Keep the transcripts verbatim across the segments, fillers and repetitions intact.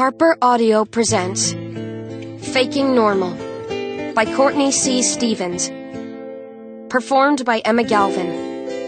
Harper Audio presents Faking Normal by Courtney C. Stevens. Performed by Emma Galvin.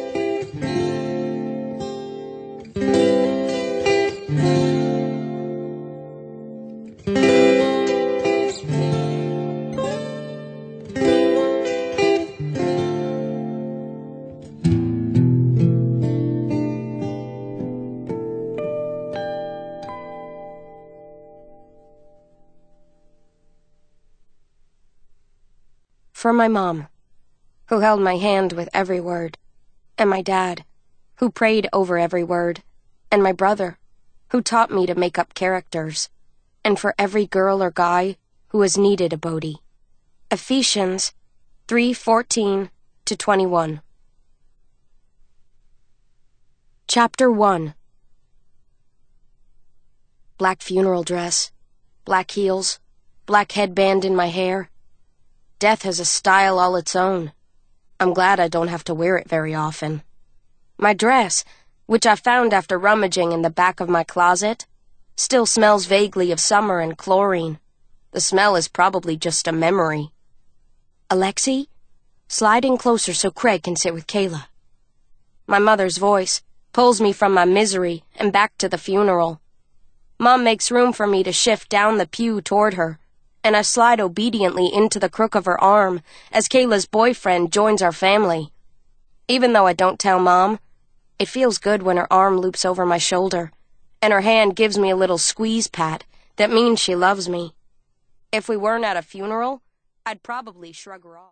For my mom, who held my hand with every word, and my dad, who prayed over every word, and my brother, who taught me to make up characters, and for every girl or guy who has needed a Bodhi. Ephesians three fourteen to twenty-one. Chapter one. Black funeral dress, black heels, black headband in my hair. Death has a style all its own. I'm glad I don't have to wear it very often. My dress, which I found after rummaging in the back of my closet, still smells vaguely of summer and chlorine. The smell is probably just a memory. Alexi, slide in closer so Craig can sit with Kayla. My mother's voice pulls me from my misery and back to the funeral. Mom makes room for me to shift down the pew toward her, and I slide obediently into the crook of her arm as Kayla's boyfriend joins our family. Even though I don't tell Mom, it feels good when her arm loops over my shoulder, and her hand gives me a little squeeze pat that means she loves me. If we weren't at a funeral, I'd probably shrug her off.